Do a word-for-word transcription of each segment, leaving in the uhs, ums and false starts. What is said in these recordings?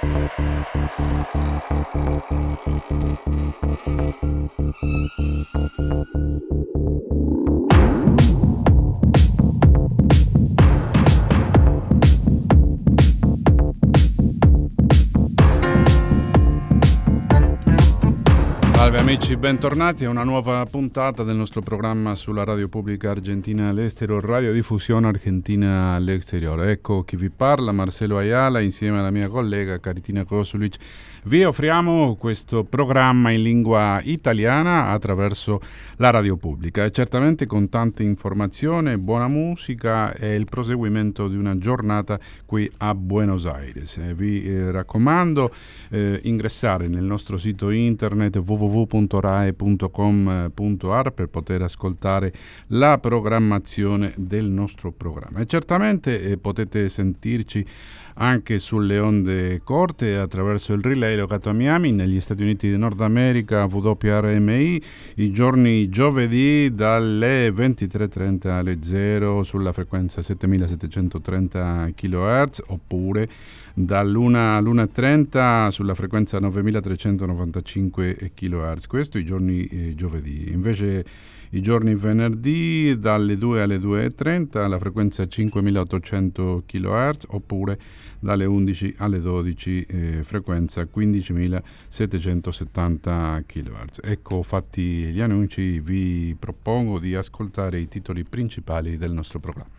Salve amici, bentornati a una nuova puntata del nostro programma sulla radio pubblica argentina all'estero, radiodiffusione argentina all'exterior. Ecco chi vi parla, Marcelo Ayala, insieme alla mia collega Caritina Kosulic. Vi offriamo questo programma in lingua italiana attraverso la radio pubblica e certamente con tante informazioni, buona musica e il proseguimento di una giornata qui a Buenos Aires. Eh, vi eh, raccomando eh, ingressare nel nostro sito internet w w w punto rai punto com punto a r per poter ascoltare la programmazione del nostro programma. E certamente eh, potete sentirci anche sulle onde corte attraverso il relay locato a Miami negli Stati Uniti di Nord America, W R M I, i giorni giovedì dalle ventitré e trenta alle zero sulla frequenza settemilasettecentotrenta chilohertz, oppure dall'una all'una e trenta sulla frequenza novemilatrecentonovantacinque chilohertz. Questo i giorni eh, giovedì. Invece i giorni venerdì dalle due alle due e trenta alla frequenza cinquemilaottocento chilohertz, oppure dalle undici alle dodici eh, frequenza quindicimilasettecentosettanta chilohertz. Ecco fatti gli annunci, vi propongo di ascoltare i titoli principali del nostro programma.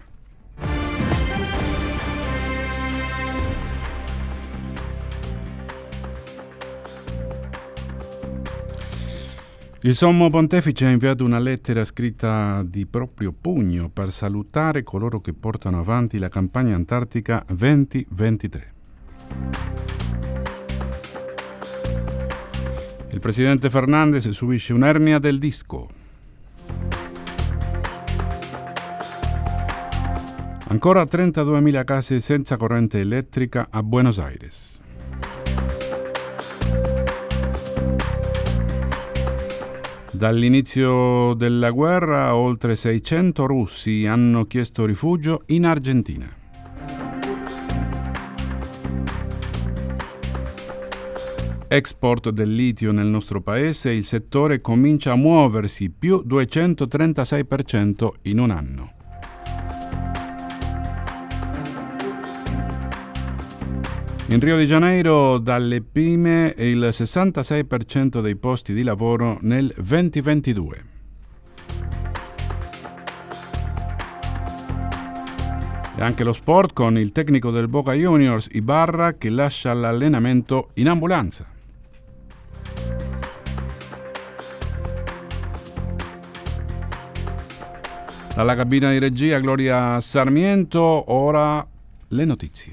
Il Sommo Pontefice ha inviato una lettera scritta di proprio pugno per salutare coloro che portano avanti la campagna antartica venti ventitré. Il presidente Fernández subisce un'ernia del disco. Ancora trentaduemila case senza corrente elettrica a Buenos Aires. Dall'inizio della guerra, oltre seicento russi hanno chiesto rifugio in Argentina. Export del litio nel nostro paese, il settore comincia a muoversi più duecentotrentasei per cento in un anno. In Rio de Janeiro, dalle prime, il sessantasei per cento dei posti di lavoro nel duemilaventidue. E anche lo sport con il tecnico del Boca Juniors, Ibarra, che lascia l'allenamento in ambulanza. Dalla cabina di regia, Gloria Sarmiento, ora le notizie.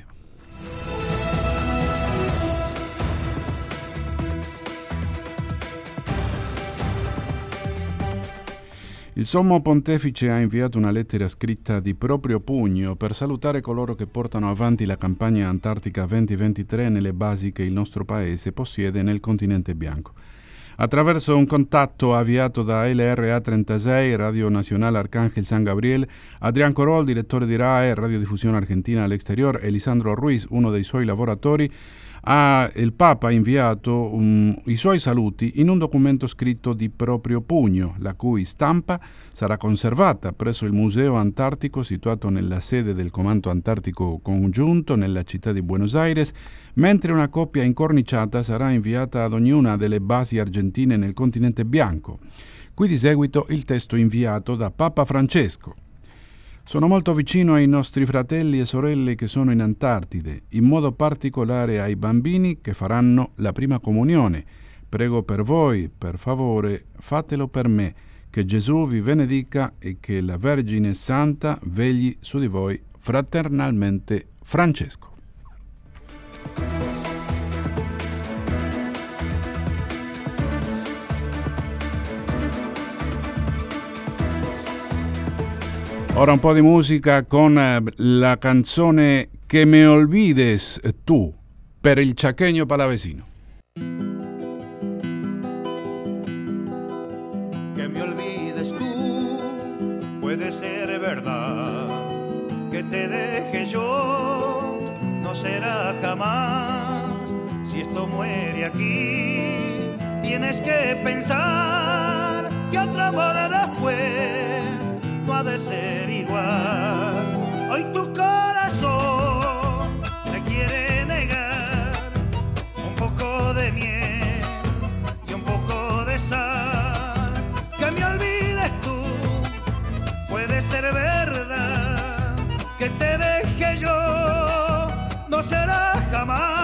Il Sommo Pontefice ha inviato una lettera scritta di proprio pugno per salutare coloro che portano avanti la campagna antartica venti ventitré nelle basi che il nostro paese possiede nel continente bianco. Attraverso un contatto avviato da L R A trentasei, Radio Nazionale Arcángel San Gabriel, Adrián Corol, direttore di R A E, Radiodiffusione Argentina all'Exterior, e Lisandro Ruiz, uno dei suoi lavoratori, ha, il Papa ha inviato um, i suoi saluti in un documento scritto di proprio pugno, la cui stampa sarà conservata presso il Museo Antartico situato nella sede del Comando Antartico Congiunto nella città di Buenos Aires, mentre una copia incorniciata sarà inviata ad ognuna delle basi argentine nel continente bianco. Qui di seguito il testo inviato da Papa Francesco. Sono molto vicino ai nostri fratelli e sorelle che sono in Antartide, in modo particolare ai bambini che faranno la prima comunione. Prego per voi, per favore, fatelo per me, che Gesù vi benedica e che la Vergine Santa vegli su di voi. Fraternalmente, Francesco. Ora un po' di musica con la canzone Que me olvides tú, per il Chaqueño Palavecino. Que me olvides tú, puede ser verdad. Que te deje yo, no será jamás. tanto muere aquí. Tienes que pensar que otro amor después no ha de ser igual. Hoy tu corazón te quiere negar un poco de miel y un poco de sal. Que me olvides tú, puede ser verdad. Que te deje yo, no será jamás.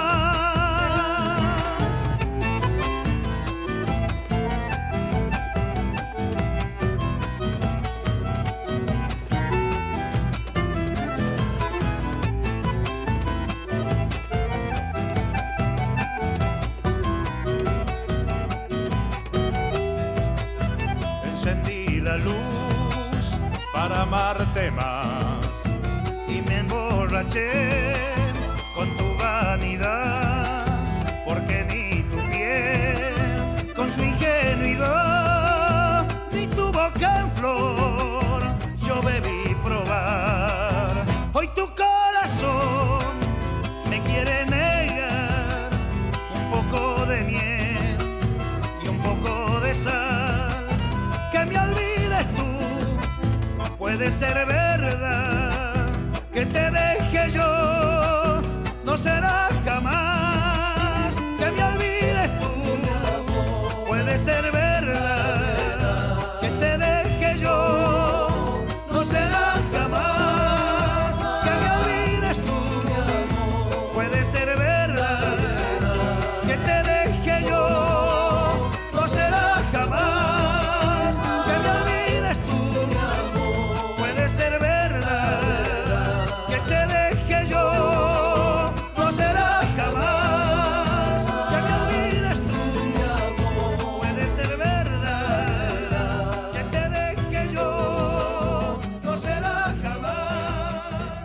Encendí la luz para amarte más y me emborraché con tu vanidad, porque ni tu piel con su ingenuidad, ni tu boca en flor yo bebí probar. Hoy tu corazón me quiere negar un poco de miel y un poco de sal. Que me olvides tú, puede ser verdad. Que te deje yo, no será jamás. Que me olvides tú, puede ser verdad. Que te deje yo, no será jamás. Que me olvides tú, puede ser verdad. Que te deje yo, no será jamás. Que me olvides tú, puede ser verdad. Que te deje yo, no será jamás. Que me olvides tú, puede ser verdad. Que te deje yo, no será jamás.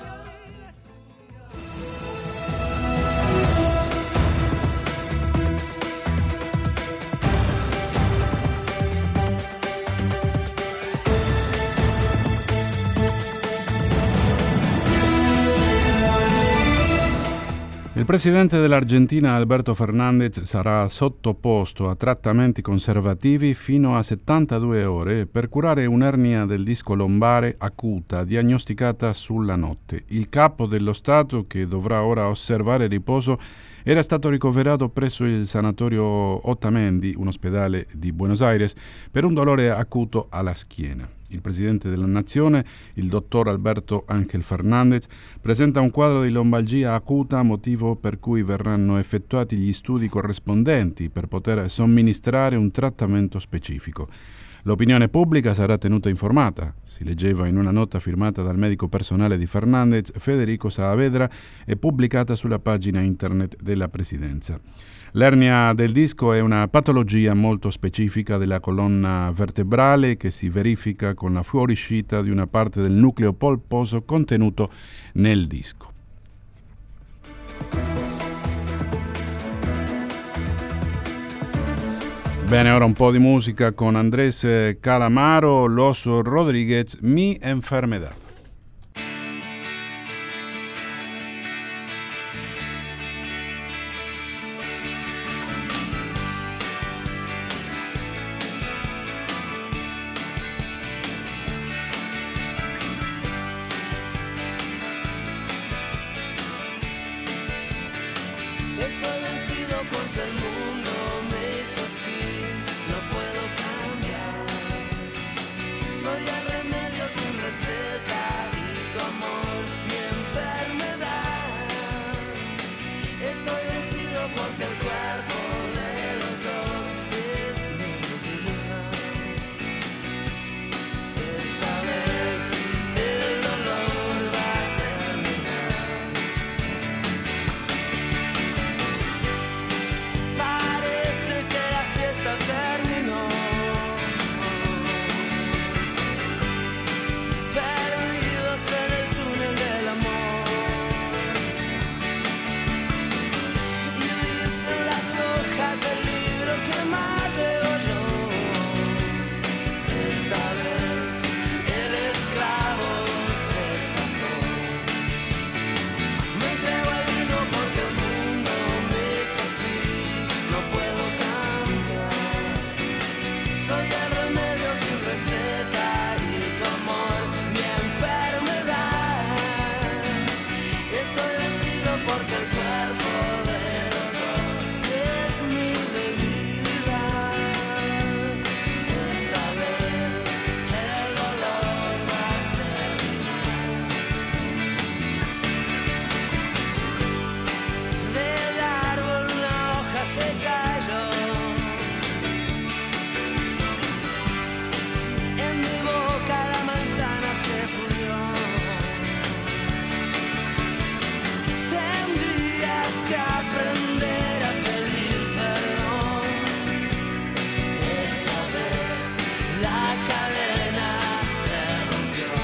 Il presidente dell'Argentina Alberto Fernández sarà sottoposto a trattamenti conservativi fino a settantadue ore per curare un'ernia del disco lombare acuta diagnosticata sulla notte. Il capo dello Stato, che dovrà ora osservare riposo, era stato ricoverato presso il sanatorio Otamendi, un ospedale di Buenos Aires, per un dolore acuto alla schiena. Il presidente della nazione, il dottor Alberto Ángel Fernández, presenta un quadro di lombalgia acuta, motivo per cui verranno effettuati gli studi corrispondenti per poter somministrare un trattamento specifico. L'opinione pubblica sarà tenuta informata, si leggeva in una nota firmata dal medico personale di Fernández, Federico Saavedra, e pubblicata sulla pagina internet della Presidenza. L'ernia del disco è una patologia molto specifica della colonna vertebrale che si verifica con la fuoriuscita di una parte del nucleo polposo contenuto nel disco. Bene, ora un po' di musica con Andrés Calamaro, Los Rodríguez, Mi Enfermedad. Estoy vencido porque el mundo me hizo así, no puedo cambiar. Soy el remedio sin receta. porque el cuerpo de los dos es mi debilidad. Esta vez el dolor va a terminar. Del árbol una hoja se cayó. En mi boca la manzana se pudrió. Tendrías que aprender a pedir perdón. Esta vez la cadena se rompió.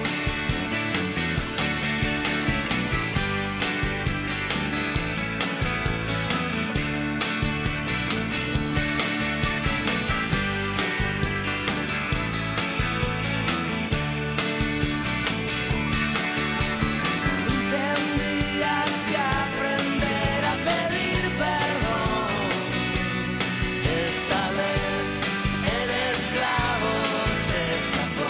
Tendrías que aprender a pedir perdón. Esta vez el esclavo se escapó.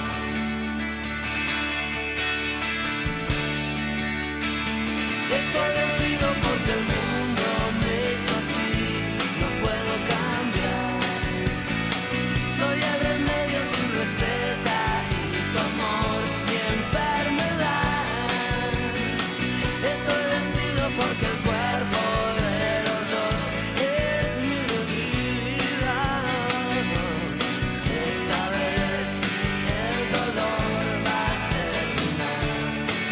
Estoy vencido porque el mundo me hizo así. No puedo cambiar. Soy el remedio sin receta y tu amor mi enfermedad. Estoy vencido porque el cuerpo de los dos es mi debilidad. Esta vez el dolor va a terminar.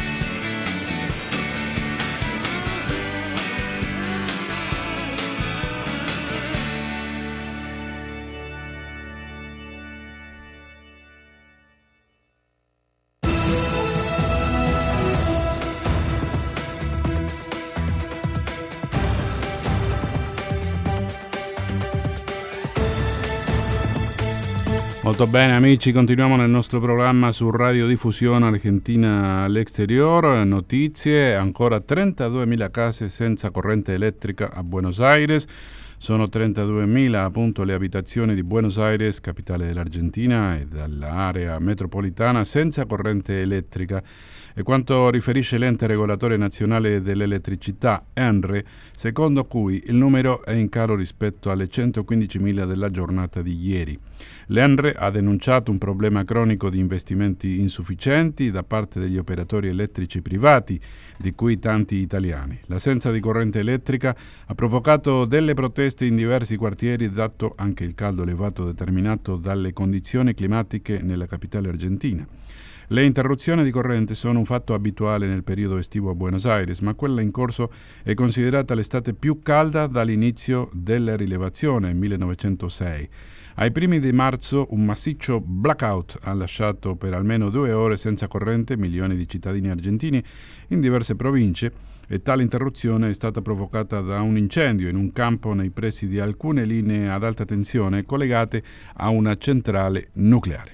Molto bene amici, continuiamo nel nostro programma su Radiodiffusione Argentina all'Exterior. Notizie: ancora trentaduemila case senza corrente elettrica a Buenos Aires. Sono trentaduemila appunto le abitazioni di Buenos Aires, capitale dell'Argentina e dell'area metropolitana, senza corrente elettrica. E quanto riferisce l'ente regolatore nazionale dell'elettricità, ENRE, secondo cui il numero è in calo rispetto alle centoquindicimila della giornata di ieri. L'ENRE ha denunciato un problema cronico di investimenti insufficienti da parte degli operatori elettrici privati, di cui tanti italiani. L'assenza di corrente elettrica ha provocato delle proteste in diversi quartieri, dato anche il caldo elevato determinato dalle condizioni climatiche nella capitale argentina. Le interruzioni di corrente sono un fatto abituale nel periodo estivo a Buenos Aires, ma quella in corso è considerata l'estate più calda dall'inizio della rilevazione, millenovecentosei. Ai primi di marzo un massiccio blackout ha lasciato per almeno due ore senza corrente milioni di cittadini argentini in diverse province, e tale interruzione è stata provocata da un incendio in un campo nei pressi di alcune linee ad alta tensione collegate a una centrale nucleare.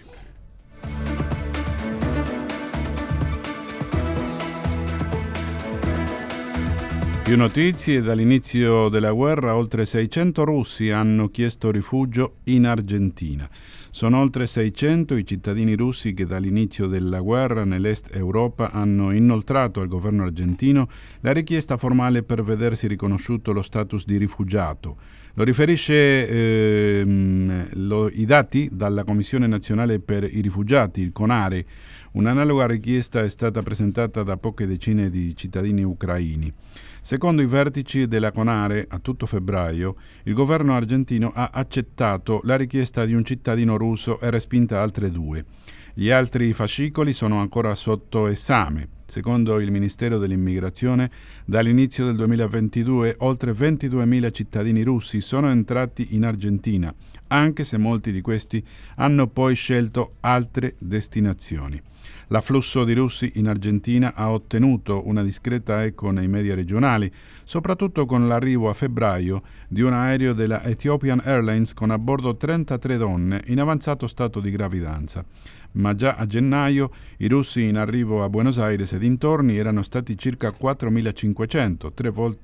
Più notizie: dall'inizio della guerra oltre seicento russi hanno chiesto rifugio in Argentina. Sono oltre seicento i cittadini russi che dall'inizio della guerra nell'Est Europa hanno inoltrato al governo argentino la richiesta formale per vedersi riconosciuto lo status di rifugiato. Lo riferisce ehm, lo, i dati dalla Commissione Nazionale per i Rifugiati, il CONARE. Un'analoga richiesta è stata presentata da poche decine di cittadini ucraini. Secondo i vertici della CONARE, a tutto febbraio, il governo argentino ha accettato la richiesta di un cittadino russo e respinta altre due. Gli altri fascicoli sono ancora sotto esame. Secondo il Ministero dell'Immigrazione, dall'inizio del duemilaventidue oltre ventiduemila cittadini russi sono entrati in Argentina, anche se molti di questi hanno poi scelto altre destinazioni. L'afflusso di russi in Argentina ha ottenuto una discreta eco nei media regionali, soprattutto con l'arrivo a febbraio di un aereo della Ethiopian Airlines con a bordo trentatré donne in avanzato stato di gravidanza. Ma già a gennaio i russi in arrivo a Buenos Aires e dintorni erano stati circa quattromilacinquecento, tre volte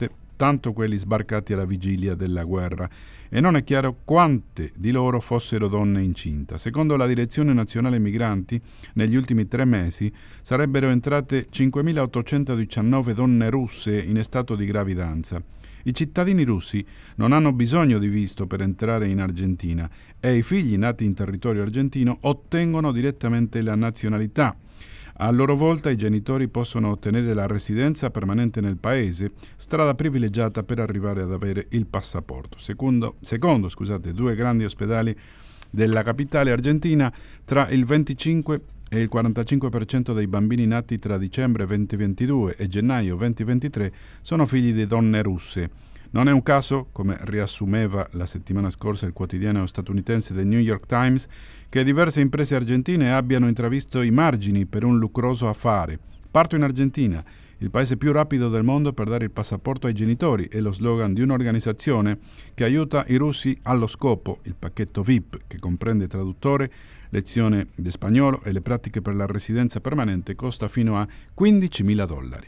soltanto quelli sbarcati alla vigilia della guerra, e non è chiaro quante di loro fossero donne incinta. Secondo la Direzione Nazionale Migranti, negli ultimi tre mesi sarebbero entrate cinquemilaottocentodiciannove donne russe in stato di gravidanza. I cittadini russi non hanno bisogno di visto per entrare in Argentina e i figli nati in territorio argentino ottengono direttamente la nazionalità. A loro volta i genitori possono ottenere la residenza permanente nel paese, strada privilegiata per arrivare ad avere il passaporto. Secondo, secondo scusate, due grandi ospedali della capitale argentina, tra il venticinque e il quarantacinque per cento dei bambini nati tra dicembre duemilaventidue e gennaio duemilaventitré sono figli di donne russe. Non è un caso, come riassumeva la settimana scorsa il quotidiano statunitense The New York Times, che diverse imprese argentine abbiano intravisto i margini per un lucroso affare. Parto in Argentina, il paese più rapido del mondo per dare il passaporto ai genitori, è lo slogan di un'organizzazione che aiuta i russi allo scopo, il pacchetto V I P, che comprende traduttore, lezione di spagnolo e le pratiche per la residenza permanente, costa fino a quindicimila dollari.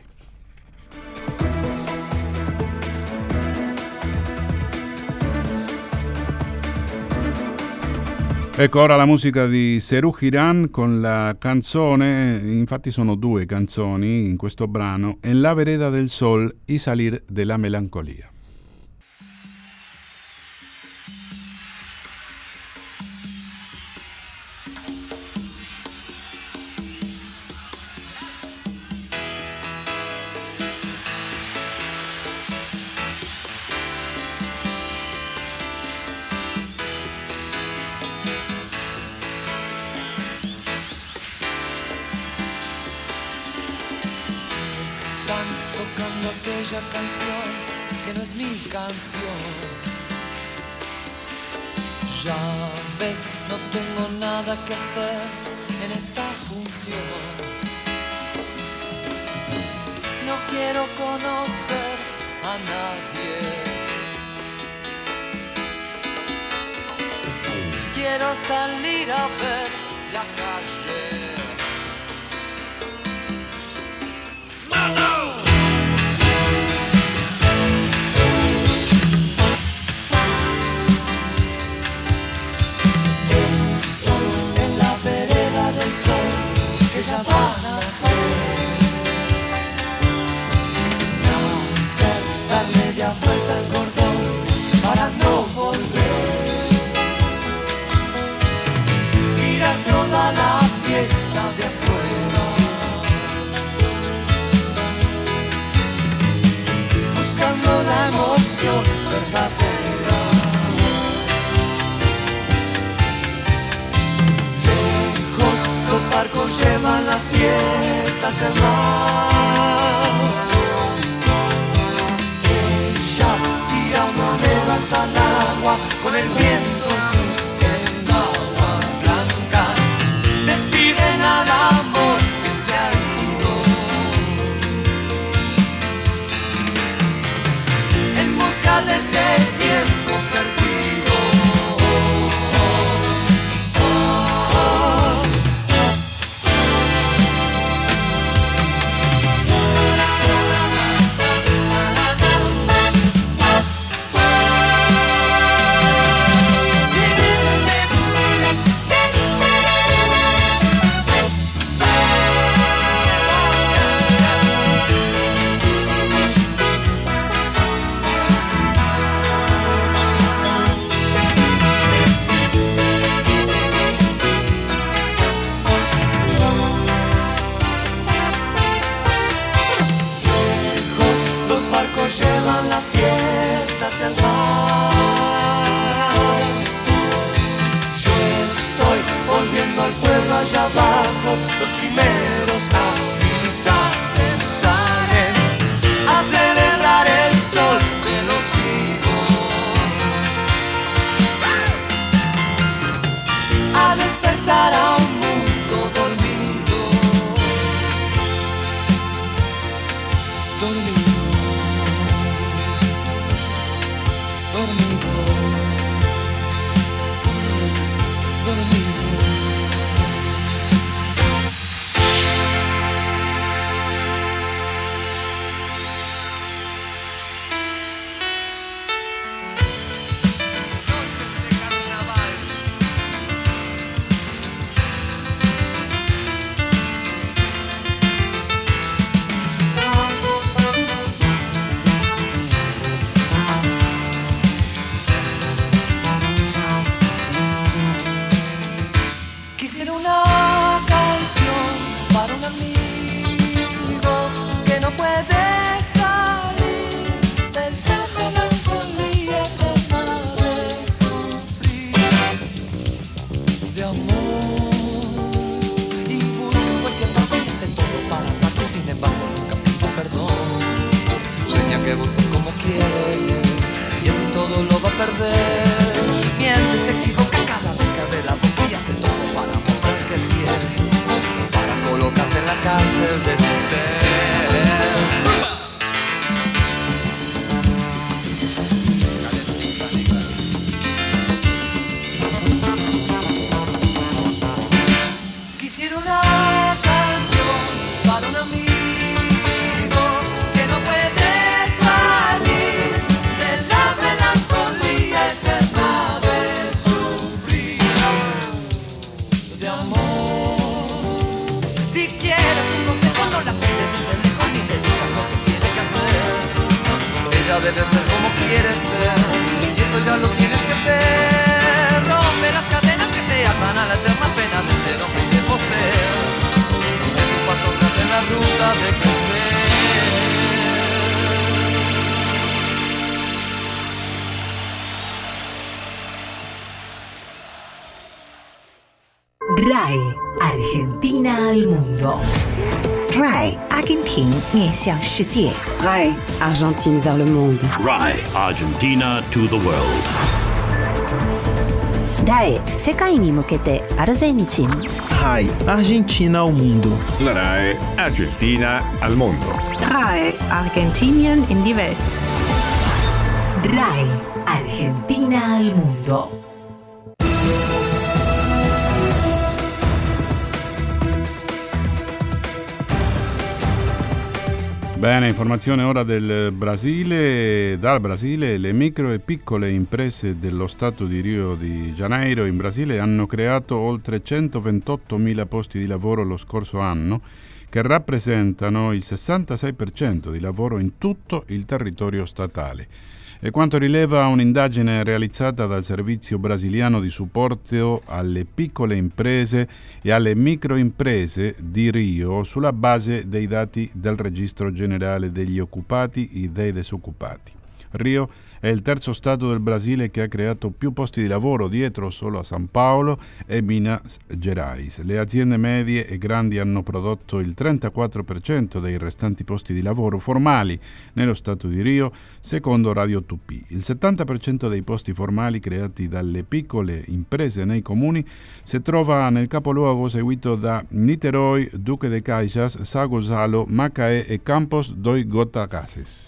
Ecco ora la musica di Serú Girán con la canzone, infatti sono due canzoni in questo brano, En la vereda del sol y salir de la melancolía. Aquella canción que no es mi canción. Ya ves, no tengo nada que hacer en esta función. No quiero conocer a nadie. Quiero salir a ver la calle. Que ya va a nacer, nacer, dar media vuelta al cordón para no volver, mirar toda la fiesta de afuera, buscando la emoción verdadera. Los barcos llevan la fiesta hacia el mar. Ella tira monedas al agua con el viento en sus enaguas blancas. Despiden al amor que se ha ido en busca de ese tiempo perdido. Llevan la fiesta hacia el mar. Yo estoy volviendo al pueblo allá abajo. Los primeros habitantes salen a celebrar el sol de los vivos, a despertar a un mundo dormido, dormido. como quiere y así todo lo va a perder. Miente, se equivoca cada vez que abre la boca y hace todo para mostrar que es fiel, para colocarte en la cárcel de su ser. Quisiera una canción para un amigo que no puede salir de la melancolía eterna de sufrir de amor. Si quieres un consejo no la pides desde lejos ni le digas lo que tiene que hacer. Ella debe ser como quiere ser y eso ya lo tienes que ver. Rompe las cadenas que te atan a la eterna pena de ser hombre y de poseer. Es un paso grande en la ruta de crecer. R A E Argentina al mundo. R A E Argentina 面向世界 R A E Argentine vers le monde. R A E Argentina to the world. R A E 世界に向けてアルゼンチン。 R A E Argentina ao mundo. La R A E Argentina al mondo. R A E Argentinien in die Welt. R A E Argentina al mundo. Bene, informazione ora del Brasile. Dal Brasile, le micro e piccole imprese dello Stato di Rio de Janeiro in Brasile hanno creato oltre centoventottomila posti di lavoro lo scorso anno, che rappresentano il sessantasei per cento di lavoro in tutto il territorio statale. È quanto rileva un'indagine realizzata dal Servizio Brasiliano di Supporto alle Piccole Imprese e alle Microimprese di Rio sulla base dei dati del Registro Generale degli Occupati e dei Disoccupati. Rio è il terzo stato del Brasile che ha creato più posti di lavoro, dietro solo a San Paolo e Minas Gerais. Le aziende medie e grandi hanno prodotto il trentaquattro per cento dei restanti posti di lavoro formali nello stato di Rio, secondo Radio Tupi. Il settanta per cento dei posti formali creati dalle piccole imprese nei comuni si trova nel capoluogo, seguito da Niterói, Duque de Caxias, São Gonçalo, Macaé e Campos dos Goitacazes.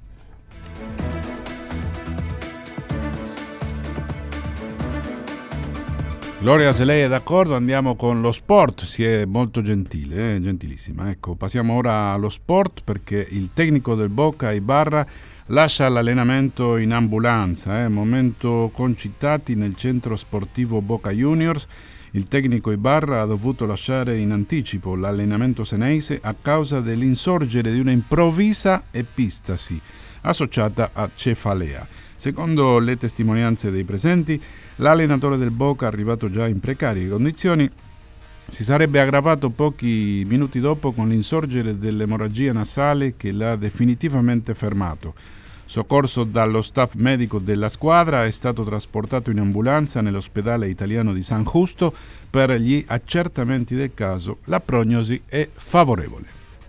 Gloria, se lei è d'accordo andiamo con lo sport, si è molto gentile, eh? gentilissima. Ecco, passiamo ora allo sport perché il tecnico del Boca Ibarra lascia l'allenamento in ambulanza, eh? momento Concitati nel centro sportivo Boca Juniors. Il tecnico Ibarra ha dovuto lasciare in anticipo l'allenamento senese a causa dell'insorgere di una improvvisa epistasi associata a cefalea. Secondo le testimonianze dei presenti, l'allenatore del Boca, arrivato già in precarie condizioni, si sarebbe aggravato pochi minuti dopo con l'insorgere dell'emorragia nasale che l'ha definitivamente fermato. Soccorso dallo staff medico della squadra, è stato trasportato in ambulanza nell'ospedale italiano di San Justo per gli accertamenti del caso. La prognosi è favorevole.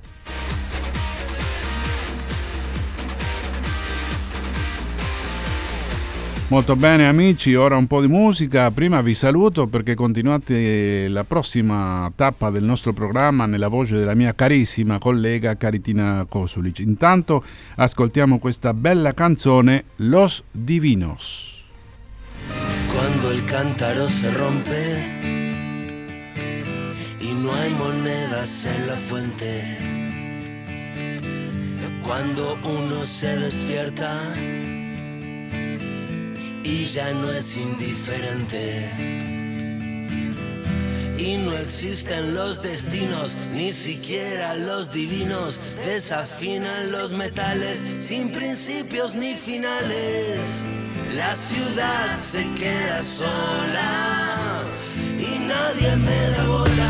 Molto bene amici, ora un po' di musica. Prima vi saluto perché continuate la prossima tappa del nostro programma nella voce della mia carissima collega Caritina Kosulic. Intanto ascoltiamo questa bella canzone, Los Divinos. Cuando el cántaro se rompe y no hay monedas en la fuente, cuando uno se despierta y ya no es indiferente, y no existen los destinos, ni siquiera los divinos, desafinan los metales sin principios ni finales. La ciudad se queda sola y nadie me da bola.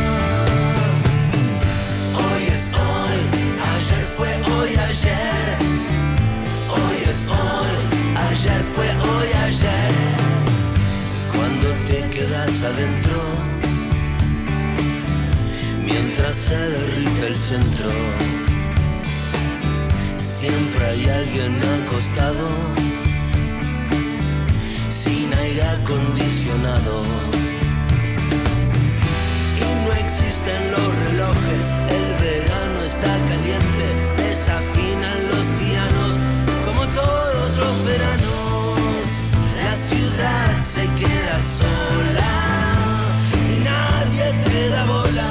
Hoy es hoy, ayer fue hoy ayer, hoy es hoy. Ayer fue hoy ayer, cuando te quedas adentro, mientras se derrite el centro. siempre hay alguien acostado, sin aire acondicionado. Y no existen los relojes, el verano está caliente, desafinan los pianos como todos los veranos. La ciudad se queda sola y nadie te da bola.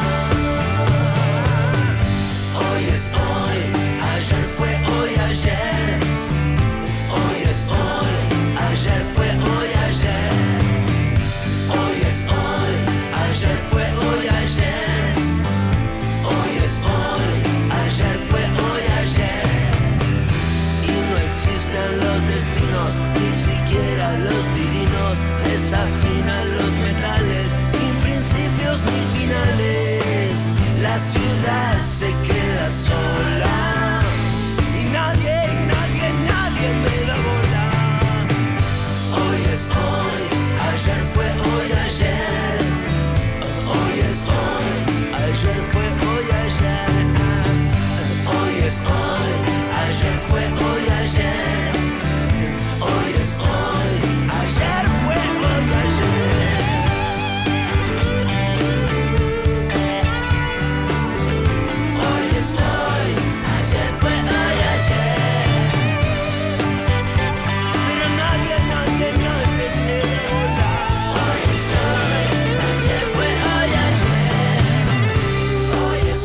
Hoy es hoy, ayer fue hoy ayer. Hoy es hoy, ayer fue hoy ayer. Hoy es hoy, ayer fue hoy ayer. Hoy es hoy, ayer fue hoy ayer. Y no existen los destinos, ni siquiera los divinos. Desafinan los metales, sin principios ni finales. La ciudad se queda sola y nadie, nadie, nadie me da bola. Hoy es hoy, ayer fue hoy ayer. Hoy es hoy, ayer fue hoy ayer. Hoy es hoy, ayer fue hoy ayer. Hoy es hoy, ayer fue hoy ayer. Hoy es hoy, ayer fue hoy ayer. Pero nadie, nadie, nadie te da bola. Hoy es hoy, ayer fue hoy ayer. Hoy es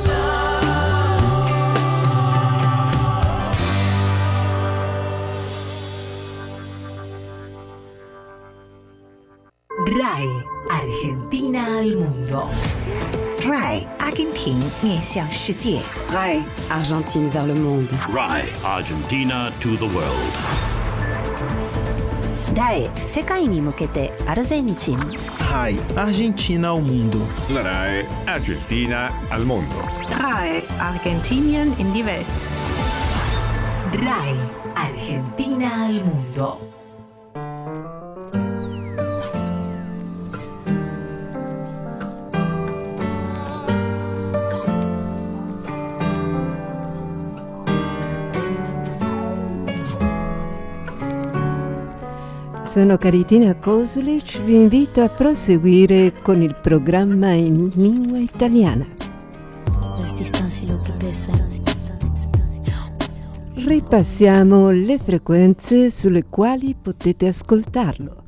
R A I Argentina al mundo. R A I 阿根廷面向世界。 R A I Argentine vers le monde. R A I Argentina to the world. R A I 世界に向けてアルゼンチン。 R A I Argentina ao mundo. La R A I Argentina al mondo. R A I Argentinien in die Welt. R A I Argentina al mundo. Sono Caritina Kosulic, vi invito a proseguire con il programma in lingua italiana. Ripassiamo le frequenze sulle quali potete ascoltarlo.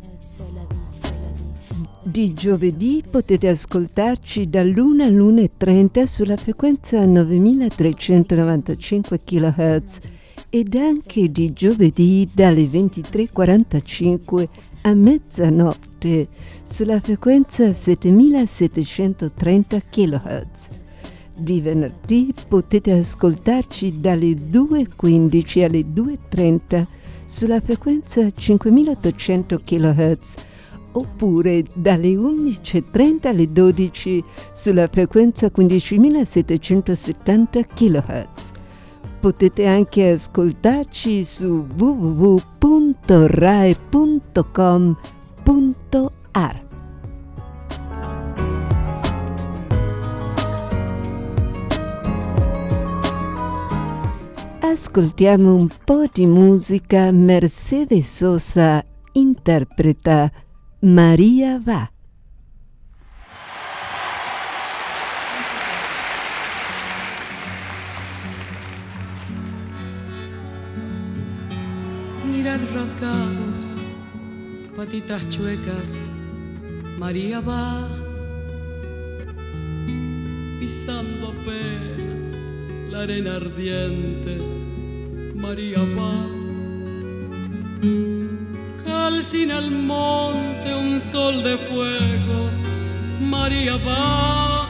Di giovedì potete ascoltarci dall'una all'una e trenta sulla frequenza novemilatrecentonovantacinque chilohertz ed anche di giovedì dalle ventitré e quarantacinque a mezzanotte sulla frequenza settemilasettecentotrenta chilohertz. Di venerdì potete ascoltarci dalle due e quindici alle due e trenta sulla frequenza cinquemilaottocento chilohertz oppure dalle undici e trenta alle dodici sulla frequenza quindicimilasettecentosettanta chilohertz. Potete anche ascoltarci su w w w punto rai punto com punto a r. Ascoltiamo un po' di musica. Mercedes Sosa interpreta María va. Mirar rasgados, patitas chuecas, María va, pisando apenas la arena ardiente, María va, calcina al monte un sol de fuego, María va,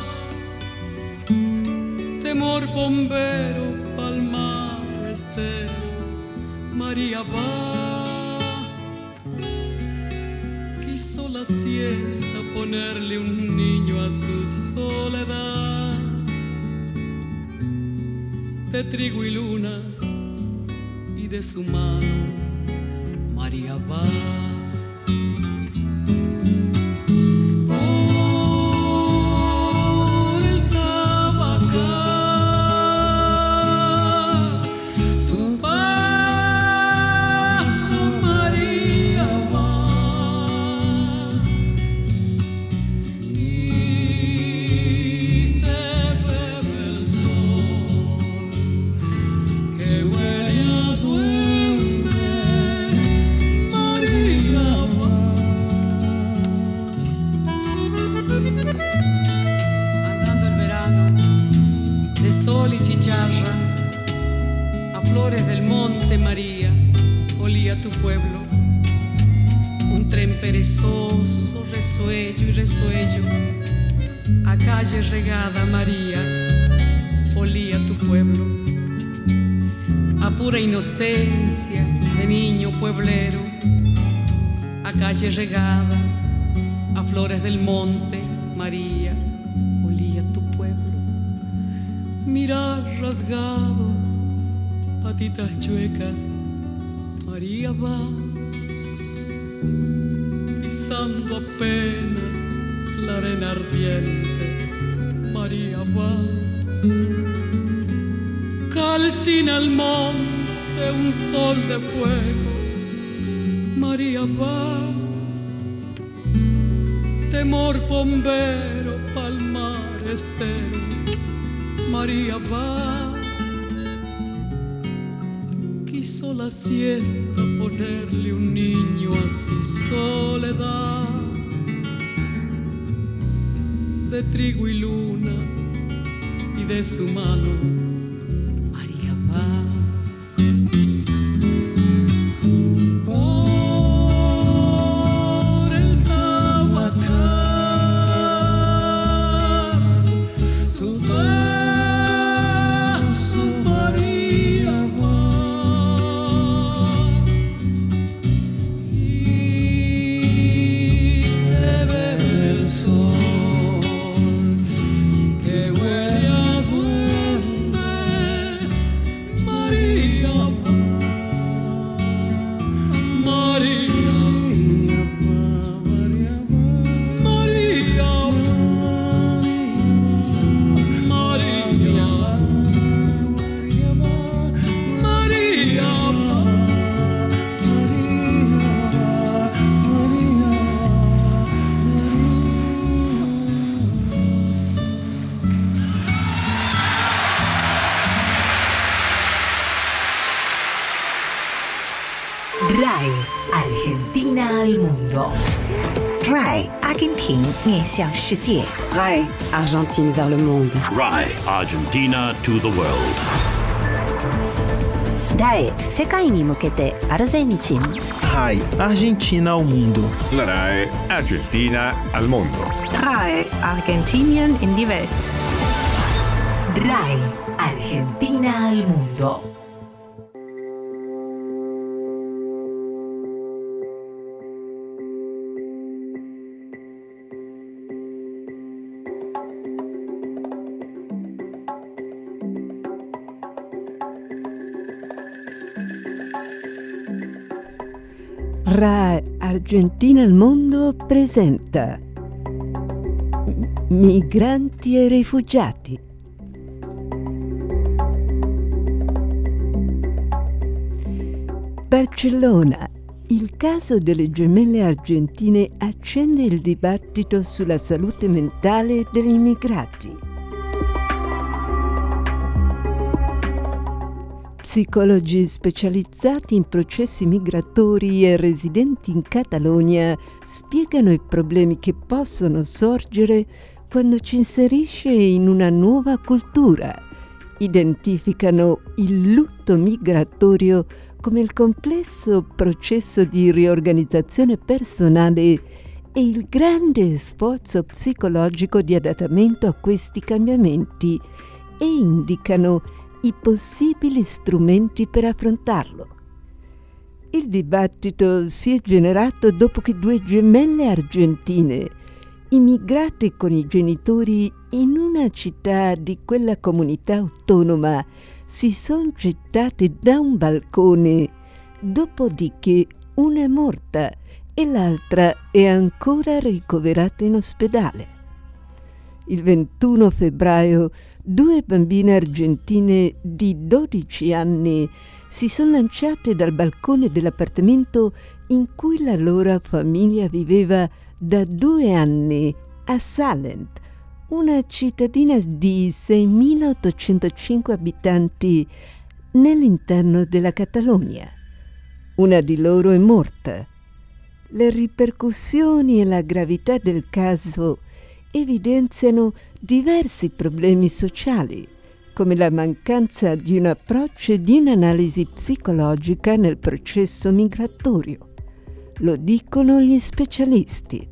temor bombero, palmar estero, María va, quiso la siesta ponerle un niño a su soledad, de trigo y luna y de su mano, María va. Por el Tabacal, tu tu pueblo. Un tren perezoso, resuello y resuello. A calle regada, María, olía tu pueblo. A pura inocencia de niño pueblero. A calle regada, a flores del monte, María, olía tu pueblo. Mirar rasgado, patitas chuecas, María va, pisando apenas la arena ardiente, María va. Calcina el monte un sol de fuego, María va. Temor bombero, palmar estero, María va. Quiso la siesta ponerle un niño a su soledad. De trigo y luna y de su mano, María va. RAI Argentina al mundo. RAI Argentina 面向世界。 RAI Argentine vers le monde. RAI Argentina to the world. RAI 世界に向けてアルゼンチン。 RAI Argentina ao mundo. La RAI Argentina al mondo. RAI Argentinien in die Welt. RAI Argentina al mundo. RAI Argentina al mondo presenta Migranti e rifugiati. Barcellona. Il caso delle gemelle argentine accende il dibattito sulla salute mentale degli immigrati. Psicologi specializzati in processi migratori e residenti in Catalogna spiegano i problemi che possono sorgere quando ci inserisce in una nuova cultura. Identificano il lutto migratorio come il complesso processo di riorganizzazione personale e il grande sforzo psicologico di adattamento a questi cambiamenti e indicano i possibili strumenti per affrontarlo. Il dibattito si è generato dopo che due gemelle argentine, immigrate con i genitori in una città di quella comunità autonoma, si sono gettate da un balcone, dopodiché una è morta e l'altra è ancora ricoverata in ospedale. Il ventuno febbraio due bambine argentine di dodici anni si sono lanciate dal balcone dell'appartamento in cui la loro famiglia viveva da due anni a Sallent, una cittadina di seimilaottocentocinque abitanti nell'interno della Catalogna. Una di loro è morta. Le ripercussioni e la gravità del caso evidenziano diversi problemi sociali, come la mancanza di un approccio e di un'analisi psicologica nel processo migratorio. Lo dicono gli specialisti.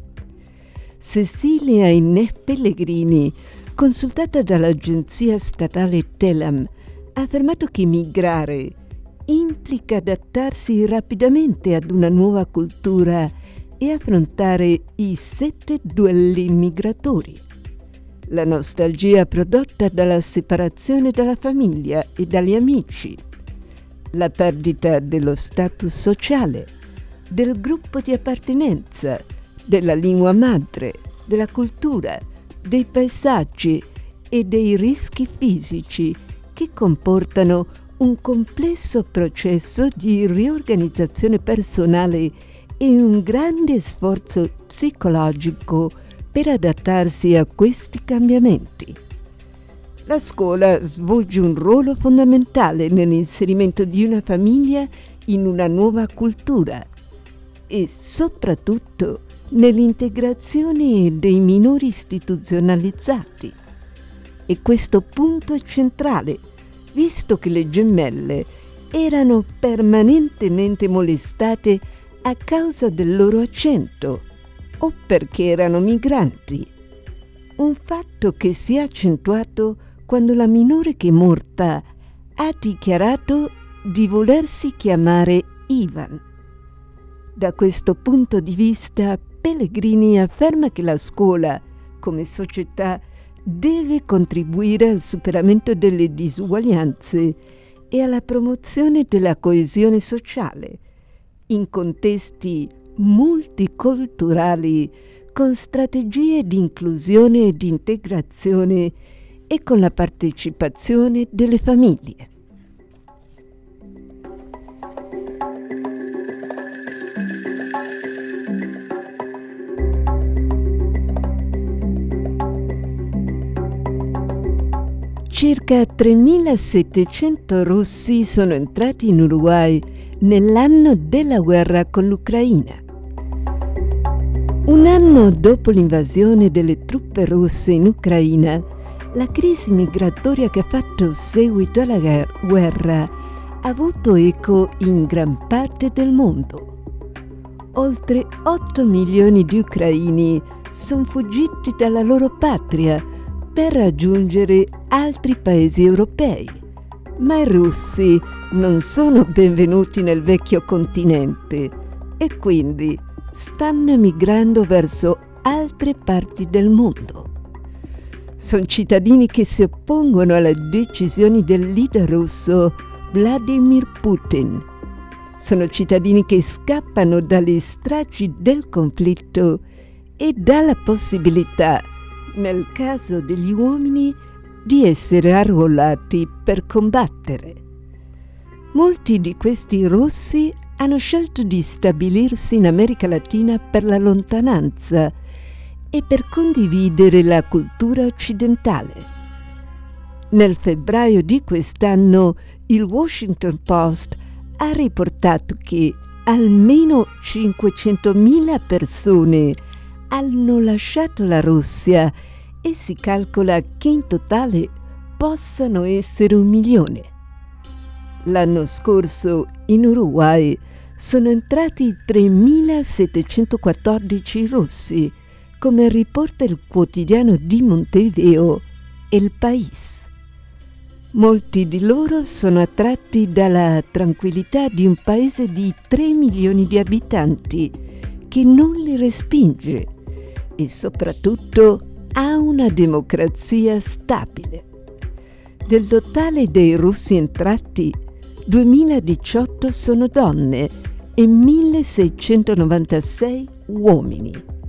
Cecilia Inés Pellegrini, consultata dall'agenzia statale Telam, ha affermato che migrare implica adattarsi rapidamente ad una nuova cultura e affrontare i sette duelli migratori. La nostalgia prodotta dalla separazione dalla famiglia e dagli amici, la perdita dello status sociale, del gruppo di appartenenza, della lingua madre, della cultura, dei paesaggi e dei rischi fisici che comportano un complesso processo di riorganizzazione personale e un grande sforzo psicologico per adattarsi a questi cambiamenti. La scuola svolge un ruolo fondamentale nell'inserimento di una famiglia in una nuova cultura e soprattutto nell'integrazione dei minori istituzionalizzati. E questo punto è centrale, visto che le gemelle erano permanentemente molestate a causa del loro accento o perché erano migranti. Un fatto che si è accentuato quando la minore che è morta ha dichiarato di volersi chiamare Ivan. Da questo punto di vista, Pellegrini afferma che la scuola, come società, deve contribuire al superamento delle disuguaglianze e alla promozione della coesione sociale in contesti multiculturali, con strategie di inclusione e di integrazione e con la partecipazione delle famiglie. Circa tremilasettecento russi sono entrati in Uruguay nell'anno della guerra con l'Ucraina. Un anno dopo l'invasione delle truppe russe in Ucraina, la crisi migratoria che ha fatto seguito alla guerra ha avuto eco in gran parte del mondo. Oltre otto milioni di ucraini sono fuggiti dalla loro patria per raggiungere altri paesi europei, ma i russi non sono benvenuti nel vecchio continente e quindi stanno migrando verso altre parti del mondo. Sono cittadini che si oppongono alle decisioni del leader russo Vladimir Putin. Sono cittadini che scappano dalle stragi del conflitto e dalla possibilità, nel caso degli uomini, di essere arruolati per combattere. Molti di questi russi hanno scelto di stabilirsi in America Latina per la lontananza e per condividere la cultura occidentale. Nel febbraio di quest'anno il Washington Post ha riportato che almeno cinquecentomila persone hanno lasciato la Russia e si calcola che in totale possano essere un milione. L'anno scorso in Uruguay sono entrati tremilasettecentoquattordici russi, come riporta il quotidiano di Montevideo El País. Molti di loro sono attratti dalla tranquillità di un paese di tre milioni di abitanti che non li respinge e soprattutto ha una democrazia stabile. Del totale dei russi entrati, duemiladiciotto sono donne e milleseicentonovantasei uomini.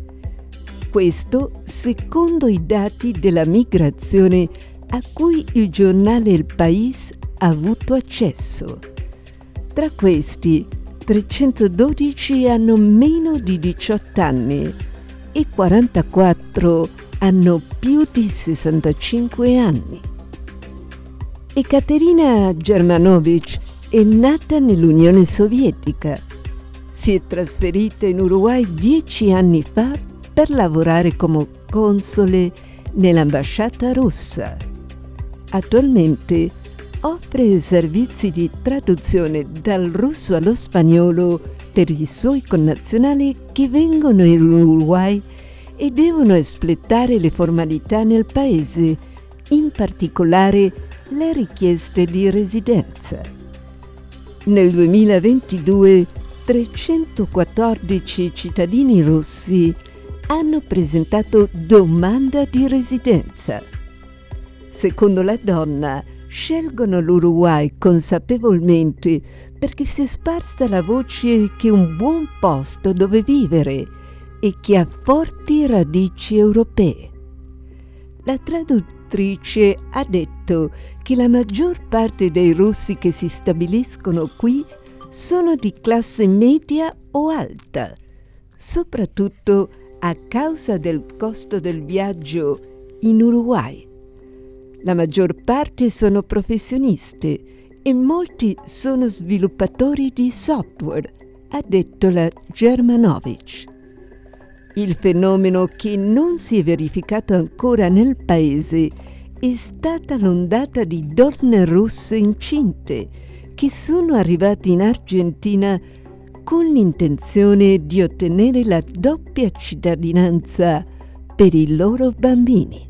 Questo secondo i dati della migrazione a cui il giornale El País ha avuto accesso. Tra questi, trecentododici hanno meno di diciotto anni e quarantaquattro hanno più di sessantacinque anni. Ekaterina Germanovic è nata nell'Unione Sovietica. Si è trasferita in Uruguay dieci anni fa per lavorare come console nell'ambasciata russa. attualmente offre servizi di traduzione dal russo allo spagnolo per i suoi connazionali che vengono in Uruguay e devono espletare le formalità nel paese, in particolare le richieste di residenza. Nel duemilaventidue trecentoquattordici cittadini russi hanno presentato domanda di residenza. Secondo la donna, scelgono l'Uruguay consapevolmente perché si è sparsa la voce che è un buon posto dove vivere e che ha forti radici europee. La traduttrice ha detto che la maggior parte dei russi che si stabiliscono qui sono di classe media o alta, soprattutto a causa del costo del viaggio in Uruguay. La maggior parte sono professionisti e molti sono sviluppatori di software, ha detto la Germanovic. Il fenomeno che non si è verificato ancora nel paese è stata l'ondata di donne russe incinte che sono arrivate in Argentina con l'intenzione di ottenere la doppia cittadinanza per i loro bambini.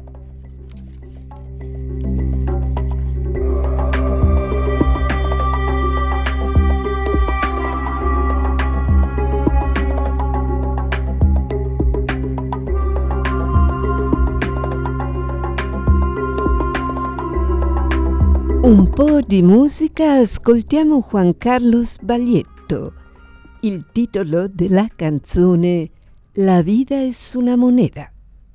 Un po' di musica, ascoltiamo Juan Carlos Baglietto. Il titolo della canzone La vida es una moneda.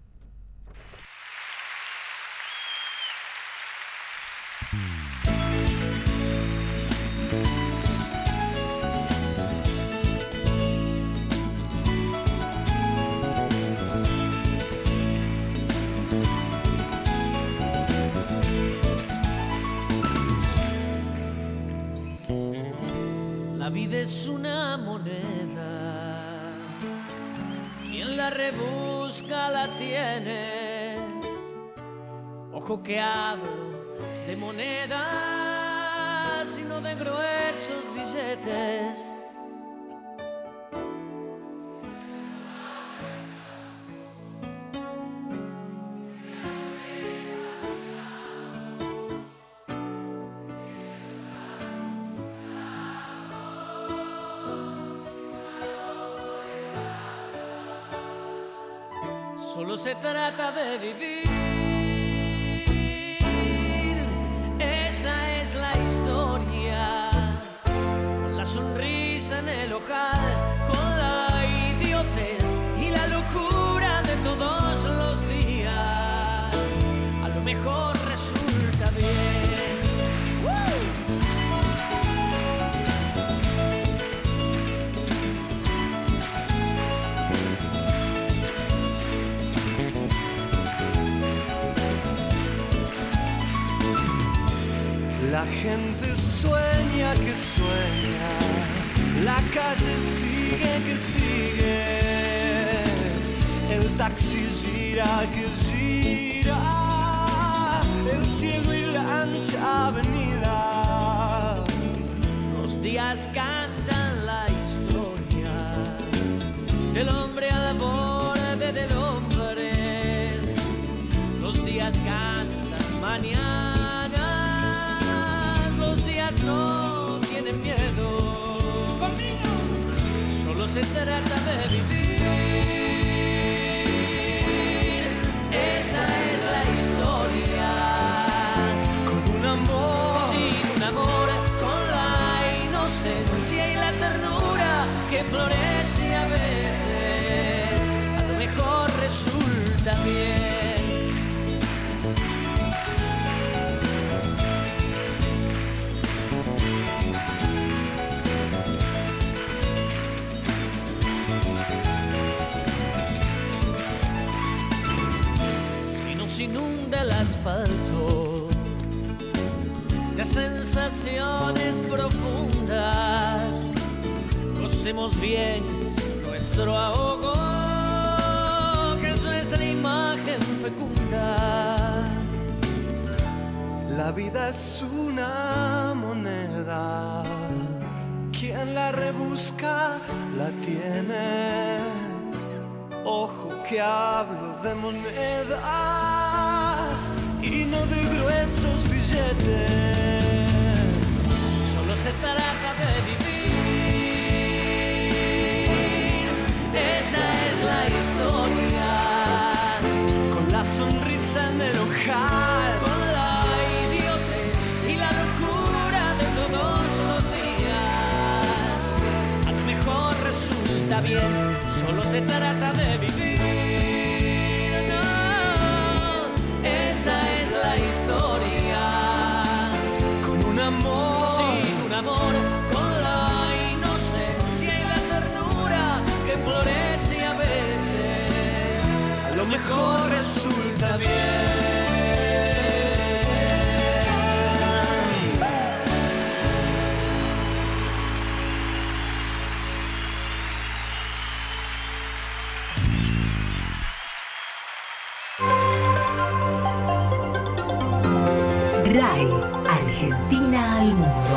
La vida es una moneda, quien la rebusca la tiene. Ojo que hablo de monedas y no de gruesos billetes. Solo se trata de vivir, esa es la historia, con la sonrisa en el ojal, con la idiotez y la locura de todos los días, a lo mejor resulta bien. La gente sueña que sueña, la calle sigue que sigue, el taxi gira que gira, el cielo y la ancha avenida. Los días cantan la historia del hombre al borde del hombre. Los días cantan mañana. No tienen miedo, conmigo. Solo se trata de vivir. Esa es la historia. Con un amor, sin un amor, con la inocencia y la ternura que florece a veces, a lo mejor resulta bien. Se inunda el asfalto de sensaciones profundas. Conocemos bien nuestro ahogo, que es nuestra imagen fecunda. La vida es una moneda, quien la rebusca la tiene. Ojo que hablo de monedas y no de gruesos billetes. Solo se trata de vivir, esa es la historia. Con la sonrisa en el ojal, con la idiotez y la locura de todos los días. A lo mejor resulta bien, solo se trata de vivir, no, esa es la historia. Con un amor, sin un amor, con la inocencia y la ternura que florece a veces, a lo mejor resulta bien. RAI Argentina al mundo.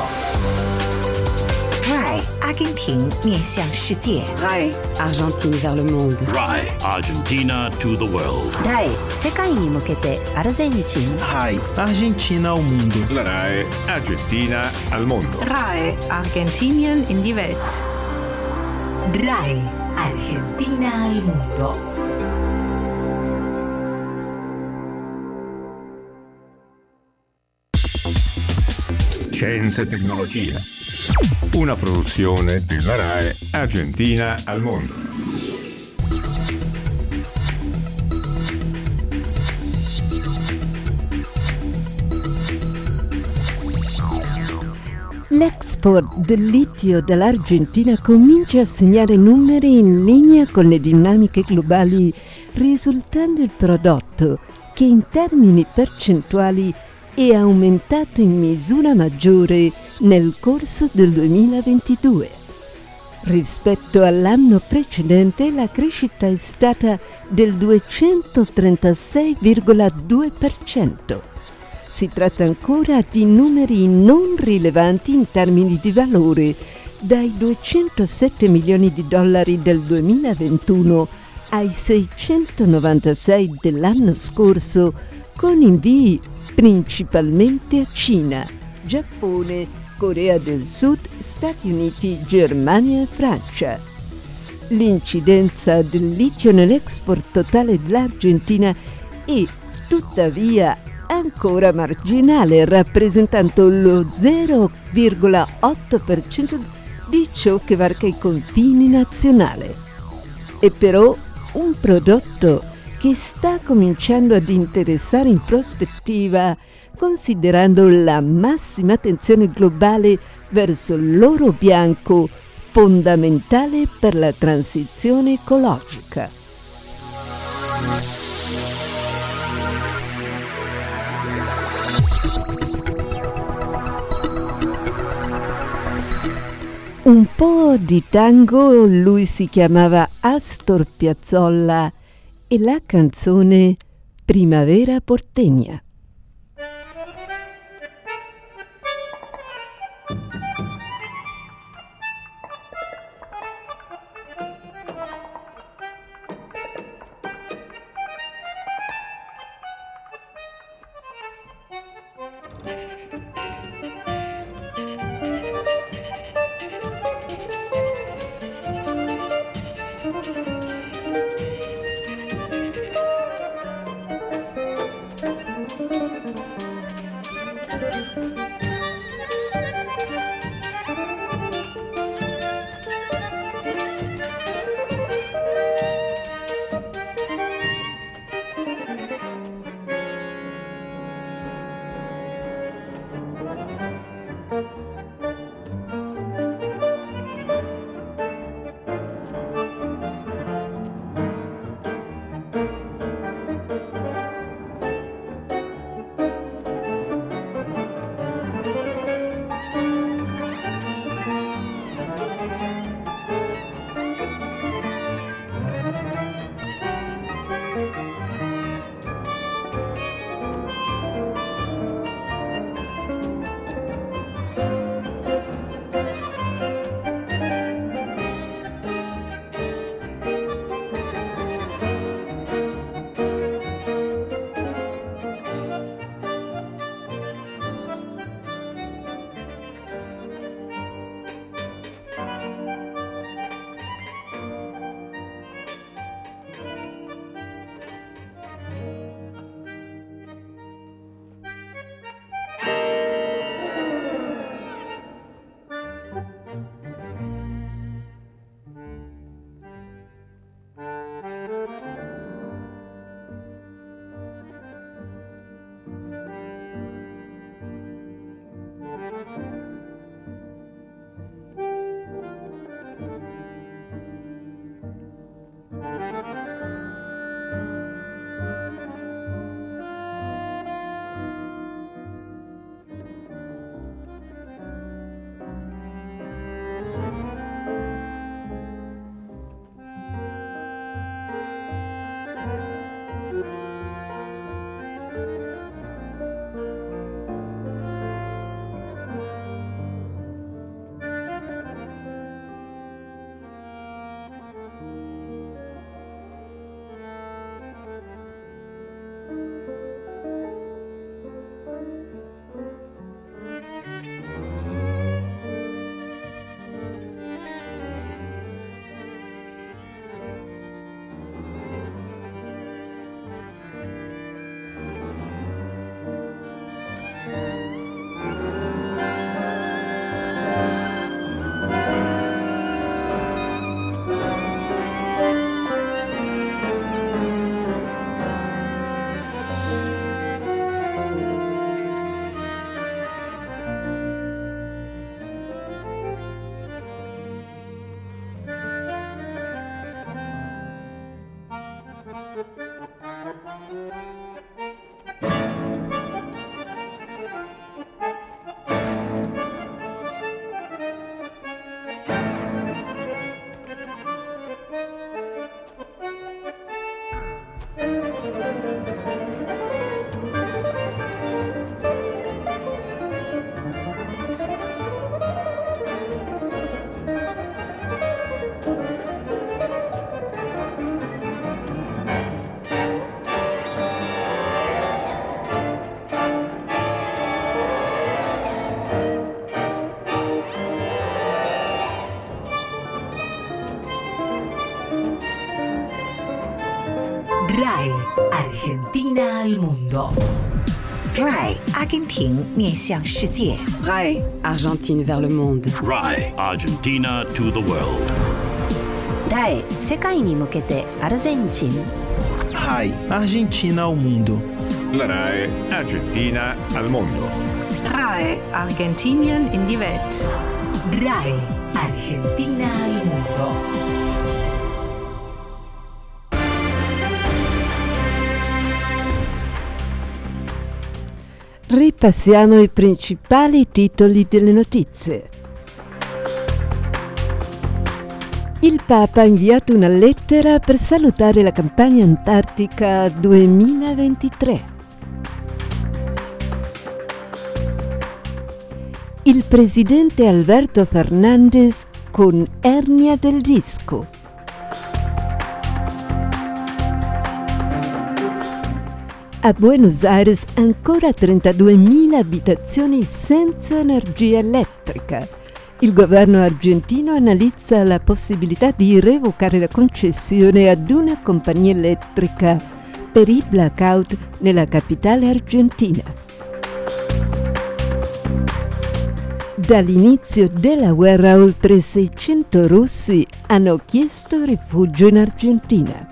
RAI 阿根廷面向世界。 RAI Argentine vers le monde. RAI Argentina to the world. RAI 世界に向けてアルゼンチン。 RAI Argentina al mundo. La RAI Argentina al mondo. RAI Argentinien in die Welt. RAI Argentina al mundo. Scienza e tecnologia. Una produzione della RAI Argentina al mondo. L'export del litio dall'Argentina comincia a segnare numeri in linea con le dinamiche globali, risultando il prodotto che in termini percentuali è aumentato in misura maggiore nel corso del duemilaventidue. Rispetto all'anno precedente la crescita è stata del duecentotrentasei virgola due per cento. Si tratta ancora di numeri non rilevanti in termini di valore, dai duecentosette milioni di dollari del duemilaventuno ai seicentonovantasei dell'anno scorso, con invii principalmente a Cina, Giappone, Corea del Sud, Stati Uniti, Germania e Francia. L'incidenza del litio nell'export totale dell'Argentina è tuttavia ancora marginale, rappresentando lo zero virgola otto per cento di ciò che varca i confini nazionali. È però un prodotto che sta cominciando ad interessare in prospettiva, considerando la massima attenzione globale verso l'oro bianco, fondamentale per la transizione ecologica. Un po' di tango, lui si chiamava Astor Piazzolla, e la canzone Primavera porteña. RAI Argentina al mondo. RAI 阿根廷面向世界。 RAI Argentine vers le monde. RAI Argentina to the world. ライ世界に向けてアルゼンチン。 RAI Argentina ao mundo. La RAI Argentina al mondo. RAI Argentinien in die Welt. RAI Argentina al mondo. Ripassiamo i principali titoli delle notizie. Il Papa ha inviato una lettera per salutare la campagna antartica duemilaventitré. Il presidente Alberto Fernández con ernia del disco. A Buenos Aires ancora trentaduemila abitazioni senza energia elettrica. Il governo argentino analizza la possibilità di revocare la concessione ad una compagnia elettrica per i blackout nella capitale argentina. Dall'inizio della guerra oltre seicento russi hanno chiesto rifugio in Argentina.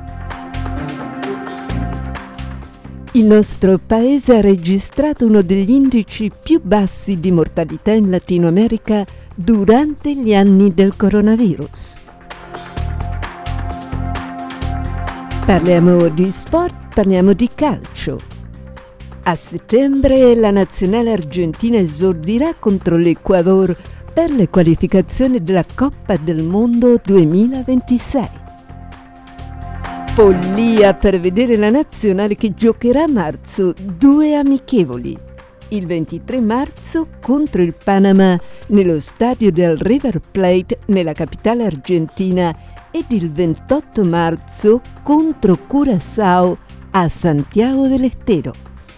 Il nostro paese ha registrato uno degli indici più bassi di mortalità in Latino America durante gli anni del coronavirus. Parliamo di sport, parliamo di calcio. A settembre la nazionale argentina esordirà contro l'Ecuador per le qualificazioni della Coppa del Mondo duemilaventisei. Follia per vedere la nazionale che giocherà a marzo due amichevoli. Il ventitré marzo contro il Panama nello stadio del River Plate nella capitale argentina ed il ventotto marzo contro Curaçao a Santiago del Estero.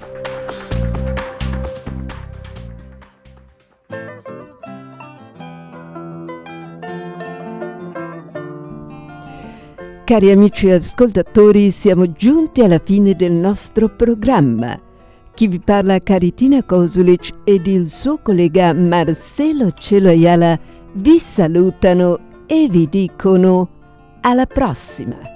Cari amici ascoltatori, siamo giunti alla fine del nostro programma. Chi vi parla, Caritina Kosulic, ed il suo collega Marcelo Cielo Ayala vi salutano e vi dicono alla prossima.